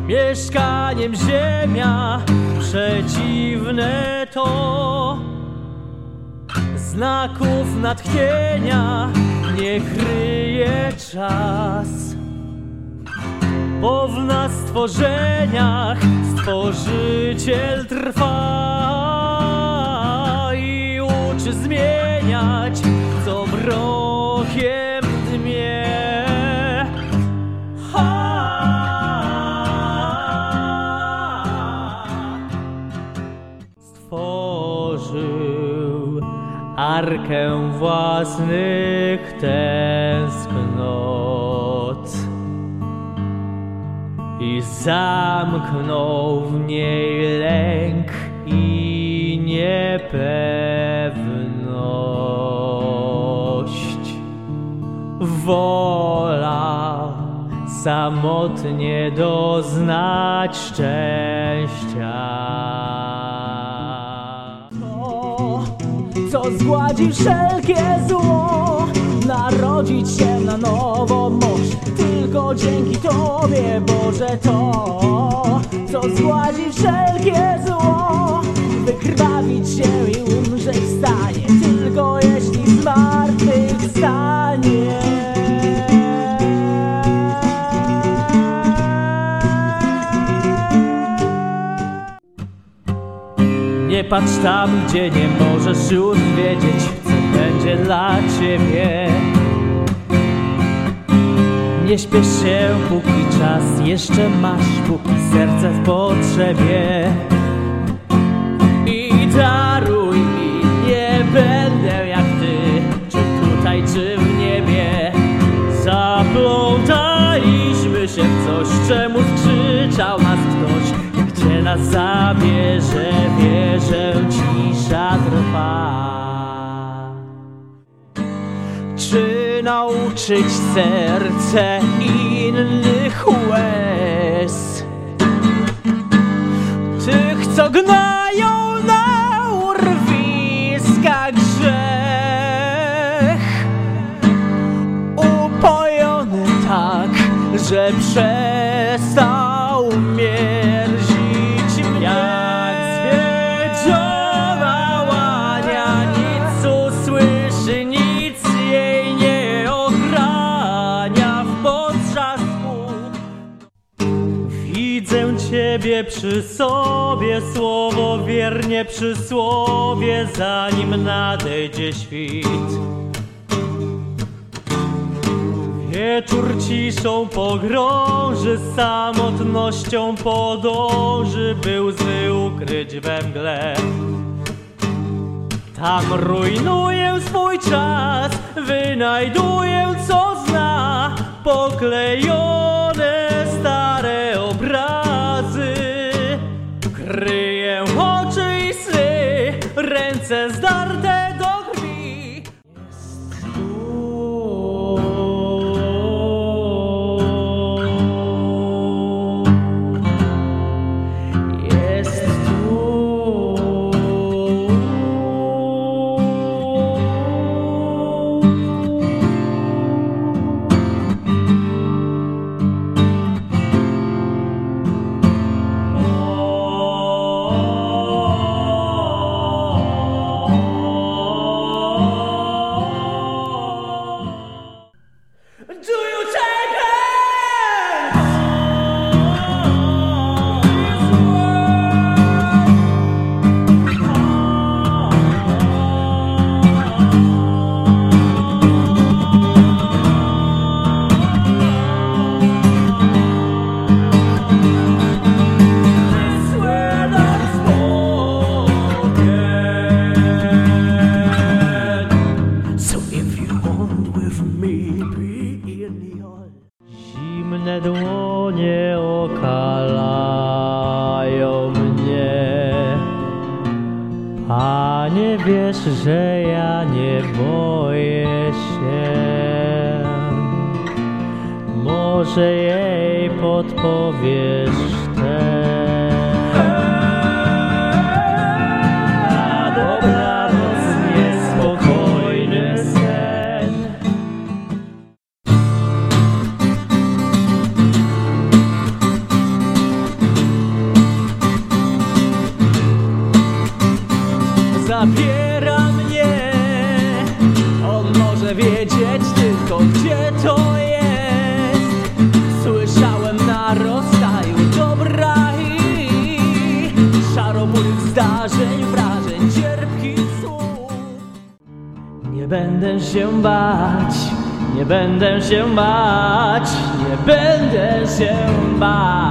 mieszkaniem ziemia, przeciwne to. Znaków natchnienia nie kryje czas, bo w nas stworzeniach Stworzyciel trwa i uczy zmieniać, co mrokiem dmie. Stworzył arkę własnych tęsknot i zamknął w niej lęk i niepewność. Wolał samotnie doznać szczęścia, co zgładzi wszelkie zło, narodzić się na nowo może tylko dzięki Tobie, Boże. To, co zgładzi wszelkie zło, wykrwawić się i umrzeć stanie, tylko jeśli zmartwychwstanie. Nie patrz tam, gdzie nie możesz już wiedzieć, co będzie dla ciebie. Nie śpiesz się, póki czas jeszcze masz, póki serce w potrzebie. I daruj mi, nie będę jak ty, czy tutaj, czy w niebie. Zaplątaliśmy się w coś, czemu skrzyczał nas ktoś. Gdzie nas zabierze, wierzę, cisza trwa. Czy nauczyć serce innych łez, tych, co gnają na urwiska grzech, upojony tak, że przestał mierzić jak zwiedziona łania, nic usłyszy, nic jej nie ochrania w potrzasku. Widzę Ciebie przy sobie, słowo wiernie przy słowie, zanim nadejdzie świt. Wieczór ciszą pogrąży, samotnością podąży, by łzy ukryć we mgle. Tam rujnuję swój czas, wynajduję co zna, poklejone stare obrazy. Kryję oczy i sny, ręce zdarte do krwi. Zimne dłonie okalają mnie. Panie, wiesz, że ja nie boję się. Może jej podpowiesz też. marzeń, wrażeń, cierpkich słów. Nie będę się bać, nie będę się bać, nie będę się bać.